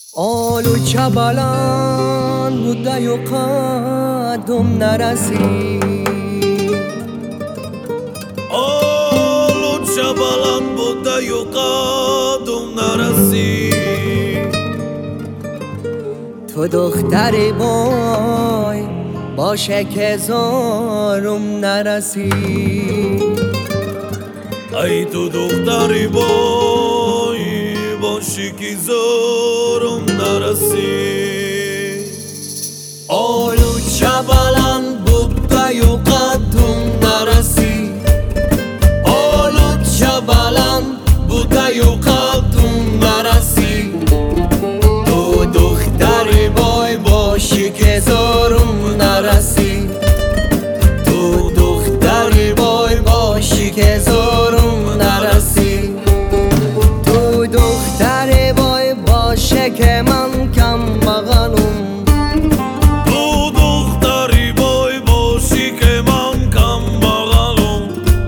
آلو چبلان بوده و قدم نرسی آلو چبلان بوده و قدم نرسی تو دختری بای باشه که زارم نرسی ای تو دختری بای باشی که زارم نرسی آلو چبلان بوده و قدم نرسی آلو چبلان بوده و قدم نرسی تو دختری بای باشی که زارم نرسی تو دختری بای باشی که زارم نرسی تو دختری بای باشه که من کم بغلم تو دختری بای باشی که من کم بغلم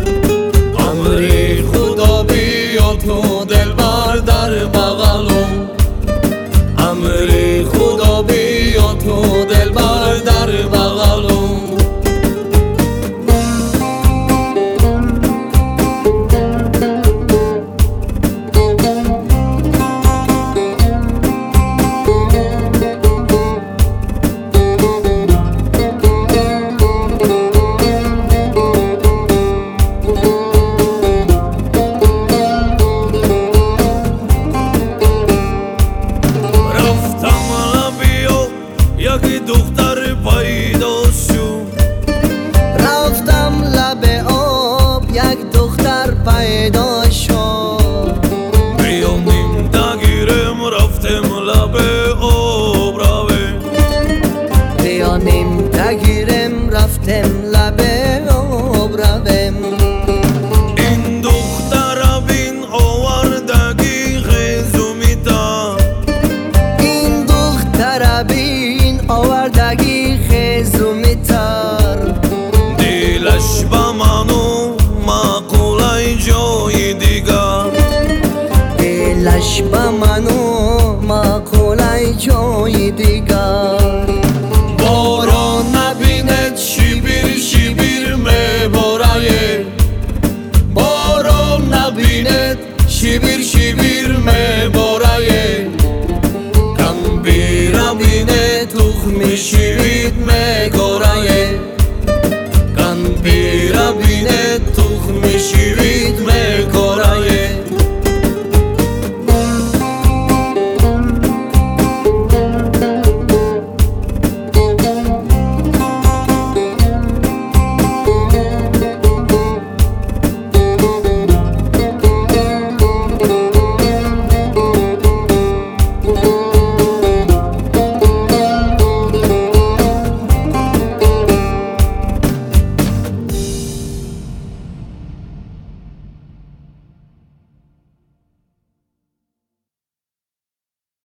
امری خدا بیا تو دلبر در بغلم امری خدا بیا تو دلبر در بغلم یکی دختر پیدا شد رفتم لب آب یک دختر پیدا شد بیانیم نگیرم رفتم لب آب رویم بیانیم نگیرم رفتم لب آب رویم این دختر بین آوردگی خیزومیتا این دختر بین آوردگی خیزومیتر دلش با منو معقولای جای دیگر دلش با منو معقولای جای دیگر باران نبیند شیبیر شیبیر میبارد باران نبیند شیبیر شیبیر میبارد